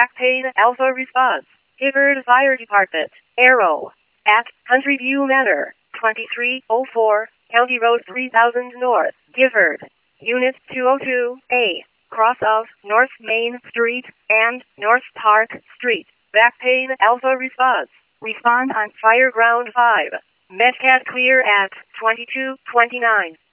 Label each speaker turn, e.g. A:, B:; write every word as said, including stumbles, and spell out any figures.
A: Back pain, Alpha response. Gifford Fire Department. Arrow. At Country View Manor, twenty-three oh four, County Road three thousand North, Gifford. Unit two oh two, A. Cross of North Main Street and North Park Street. Back pain, Alpha response. Respond on Fire Ground five. Medcat clear at twenty-two twenty-nine.